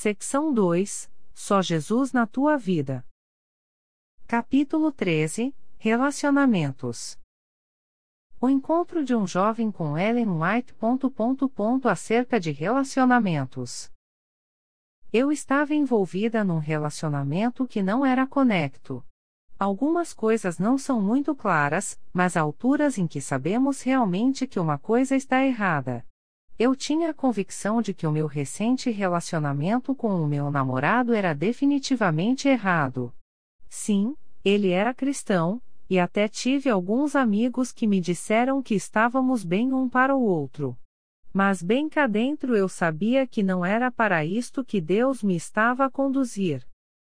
Secção 2. Só Jesus na tua vida. Capítulo 13. Relacionamentos. O encontro de um jovem com Ellen White. Acerca de relacionamentos. Eu estava envolvida num relacionamento que não era conecto. Algumas coisas não são muito claras, mas há alturas em que sabemos realmente que uma coisa está errada. Eu tinha a convicção de que o meu recente relacionamento com o meu namorado era definitivamente errado. Sim, ele era cristão, e até tive alguns amigos que me disseram que estávamos bem um para o outro. Mas bem cá dentro eu sabia que não era para isto que Deus me estava a conduzir.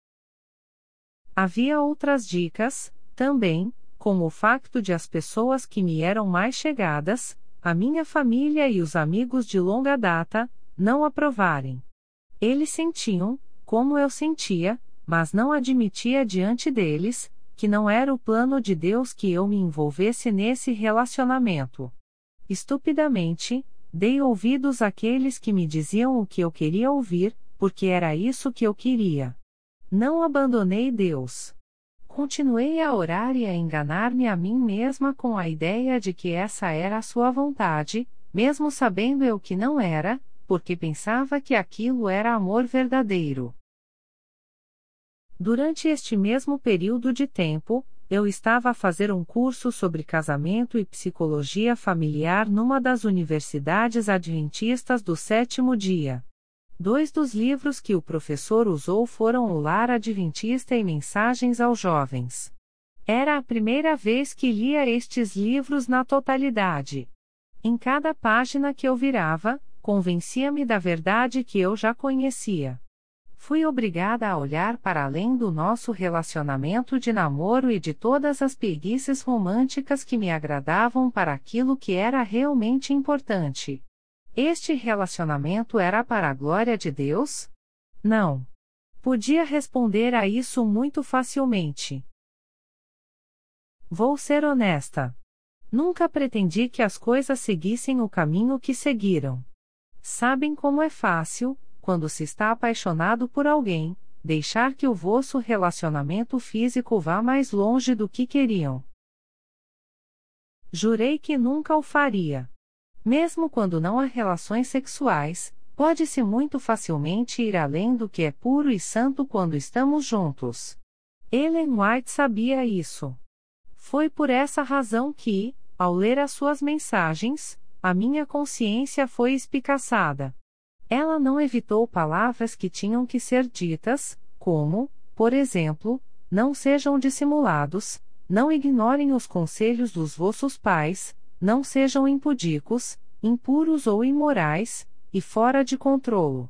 Havia outras dicas, também, como o facto de as pessoas que me eram mais chegadas, a minha família e os amigos de longa data, não aprovarem. Eles sentiam, como eu sentia, mas não admitia diante deles, que não era o plano de Deus que eu me envolvesse nesse relacionamento. Estupidamente, dei ouvidos àqueles que me diziam o que eu queria ouvir, porque era isso que eu queria. Não abandonei Deus. Continuei a orar e a enganar-me a mim mesma com a ideia de que essa era a sua vontade, mesmo sabendo eu que não era, porque pensava que aquilo era amor verdadeiro. Durante este mesmo período de tempo, eu estava a fazer um curso sobre casamento e psicologia familiar numa das universidades adventistas do sétimo dia. 2 dos livros que o professor usou foram O Lar Adventista e Mensagens aos Jovens. Era a primeira vez que lia estes livros na totalidade. Em cada página que eu virava, convencia-me da verdade que eu já conhecia. Fui obrigada a olhar para além do nosso relacionamento de namoro e de todas as preguiças românticas que me agradavam para aquilo que era realmente importante. Este relacionamento era para a glória de Deus? Não. Podia responder a isso muito facilmente. Vou ser honesta. Nunca pretendi que as coisas seguissem o caminho que seguiram. Sabem como é fácil, quando se está apaixonado por alguém, deixar que o vosso relacionamento físico vá mais longe do que queriam. Jurei que nunca o faria. Mesmo quando não há relações sexuais, pode-se muito facilmente ir além do que é puro e santo quando estamos juntos. Ellen White sabia isso. Foi por essa razão que, ao ler as suas mensagens, a minha consciência foi espicaçada. Ela não evitou palavras que tinham que ser ditas, como, por exemplo, não sejam dissimulados, não ignorem os conselhos dos vossos pais, não sejam impudicos, impuros ou imorais, e fora de controlo.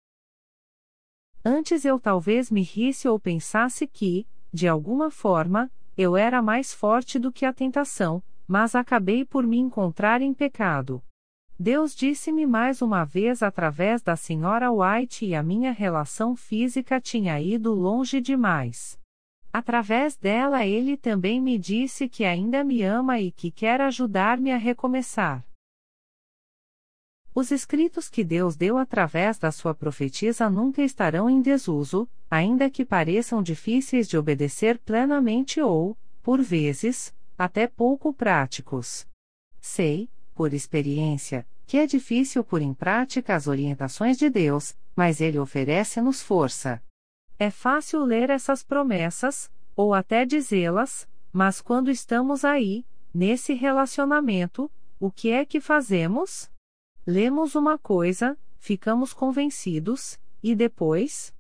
Antes eu talvez me risse ou pensasse que, de alguma forma, eu era mais forte do que a tentação, mas acabei por me encontrar em pecado. Deus disse-me mais uma vez através da Sra. White e a minha relação física tinha ido longe demais. Através dela ele também me disse que ainda me ama e que quer ajudar-me a recomeçar. Os escritos que Deus deu através da sua profetisa nunca estarão em desuso, ainda que pareçam difíceis de obedecer plenamente ou, por vezes, até pouco práticos. Sei, por experiência, que é difícil pôr em prática as orientações de Deus, mas Ele oferece-nos força. É fácil ler essas promessas, ou até dizê-las, mas quando estamos aí, nesse relacionamento, o que é que fazemos? Lemos uma coisa, ficamos convencidos, e depois?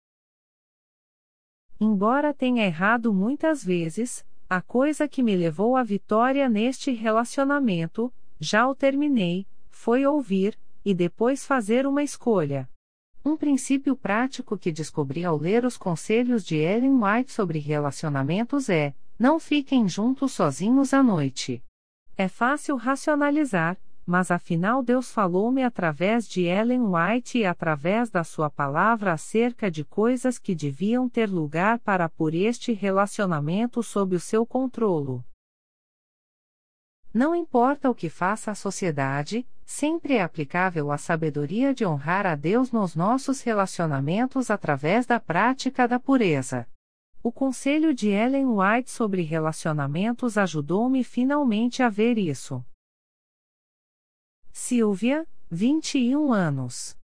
Embora tenha errado muitas vezes, a coisa que me levou à vitória neste relacionamento, já o terminei, foi ouvir, e depois fazer uma escolha. Um princípio prático que descobri ao ler os conselhos de Ellen White sobre relacionamentos é: não fiquem juntos sozinhos à noite. É fácil racionalizar, mas afinal Deus falou-me através de Ellen White e através da sua palavra acerca de coisas que deviam ter lugar para pôr este relacionamento sob o seu controlo. Não importa o que faça a sociedade, Sempre é aplicável a sabedoria de honrar a Deus nos nossos relacionamentos através da prática da pureza. O conselho de Ellen White sobre relacionamentos ajudou-me finalmente a ver isso. Silvia, 21 anos.